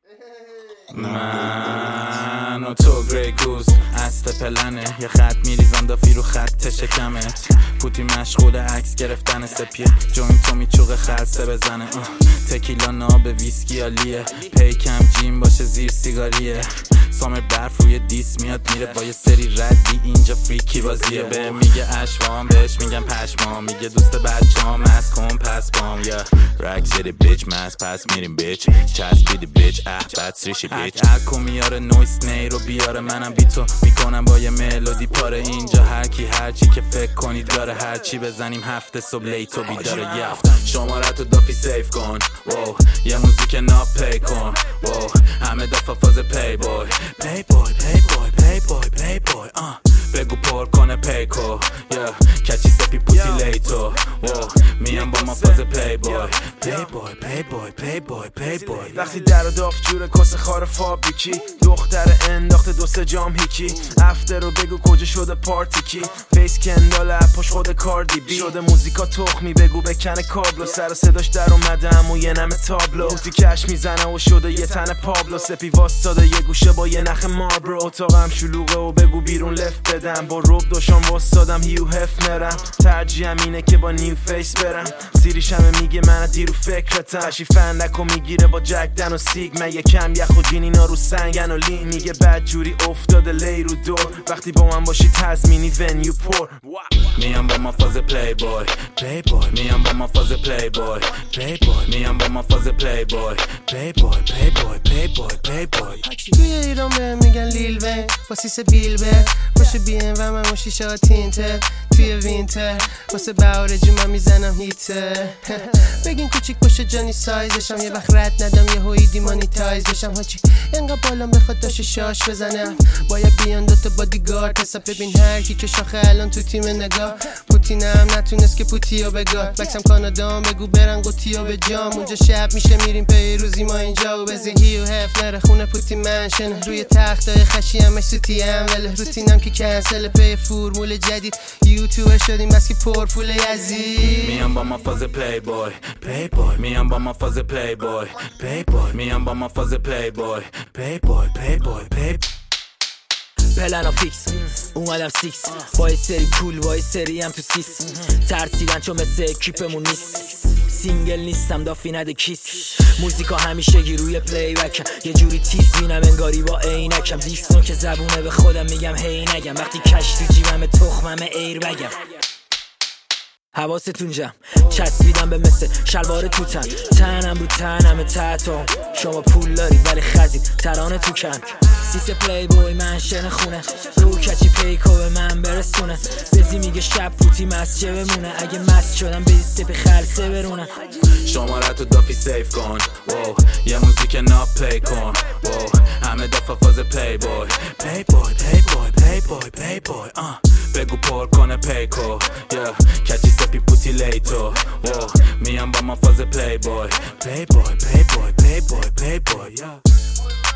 من و تو گریگوز اصل پلنه، یه خط میریزم دافی رو خط شکمت. پوتی مشغول عکس گرفتن سپیه، جوین تو میچوقه خلصه بزنه. تکیلا ناب ویسکی عالیه، پیکم جیم باشه زیر سیگاریه. سامر برف روی دیس میاد میره با یه سری ردی، اینجا فریکی بازیه. به میگه اشوام بهش میگم پشمام، میگه دوست بچه‌ام از کن پس بام. یا رک زیده بیچ مس پس میریم بیچ چسبیدی بیچ بد ریشی بیچ. اکو میاره نویس نی رو بیاره، منم بی تو میکنم با یه ملودی پاره. اینجا هرکی هرچی که فکر کنید داره، هرچی بزنیم هفته صبح لیتو بیداره. شمارتو دافی سیف کن، واو یه موزیک ناب پی کن، واو همه دافا فاز پی بوی پی بوی پی بوی پی بوی پی بوی. بگو پر کنه پیکو، کچی سپی پوتی لیتو، میام با ما فاز پی بوی پی بوی پی بوی پی بوی پی بوی. وقتی در و داغ جوره کس خار فابریکی، دختر انداخته دو سه جام هیکی. افتر رو بگو کجا شده پارتی کی، فیس کندال اپاش خود کاردی بی. شده موزیکا تخمی بگو بکنه کابلو، سر صداش در اومدم و یه نمه تابلو. پوتی کش میزنه و شده یه تن پابلو، سپی واستاده یه گوشه با یه نخ ماربرو. اتاقم شلوغه و بگو بیرون لفت بدم، با روب دوشام واستادم هیو هفنرم. ترجیحم اینه که با نیو فیس برم، سیریش همه میگه من دیرو فکرتم. هشی فندکو میگیره با جک دن و سیگ، من یکم یخ و جین اینا رو سنگن و لین. میگه بد جوری افتاده لی رو دور، وقتی با من باشی تزمینی ونیو پر. میام با ما فاز پلی بوی پلی بوی، میام با ما فاز پلی بوی پلی بوی، میام با ما فاز پلی بوی پلی بوی پلی بوی پلی بوی پلی بوی. توی ایران بهم میگن لیل وین واسه سه بیل به باشه بیم و من موشی شاتینتر. توی وینتر واسه بهارجی من میزنم هیتر. بگین کوچیک باشه جانی سایزشم، یه وقت رد ندم یه هوی دیمانیتایز بشم. هاچی انقدر بالام بخواد داشت شاش بزنم، باید بیان دوتا بادیگارد حساب. ببین هر کی که شاخه الان تو تیم نگاه، پوتینم نتونست که پوتیو بگاد. بکسم کانادام بگو برن قوتیو به جام، اونجا شب میشه میریم پیروزی ما اینجا. و بزی هیو هف نره خونه پوتی منشن، روی تختای خشی همش سوتی هم وله. روتینم که کنسل پی فرمول جدید، یوتیوبر شدیم بس که پر پول یزید. میام با ما فاز پلی بوی پلی بوی، میام با ما فاز پلی بوی پلی بوی، میام با ما فاز پلی بوی پلی بوی پلی بوی پلی. پلنا فیکس اومدم سیکس، با یه سری کول با یه سری هم تو سیس. ترسیدن چون مثل اکیپمون نیست، سینگل نیستم دافی نده کیس. موزیکا همیشه گی روی پلی بکم، یه جوری تیز بینم انگاری با عینکم. دیسنو که زبونه به خودم میگم هی نگم، وقتی کش تو جیبم تخمم ایر بگم. حواستون جمع چسبیدم به مثل شلوار توتن، تنم رو تنم تحتم. شما پول دارید ولی خزید ترانه تو کن. سیس پلی بوی منشن خونه، رو کچی پیکو به من برسونه. بزی میگه شب پوتی مسجه بمونه، اگه مست شدم بزی سپی خلصه برونه. شمارتو دافی سیف کن، واو یه موزیک ناب پی کن، واو همه دافا فاز پلی بوی پلی بوی پلی بوی پلی بوی پلی بوی. بگو پر کنه پیکو، کچی سپی پوتی لیتو، واو میام با ما فاز پلی بوی پلی بوی پلی بوی پلی بوی پلی بوی.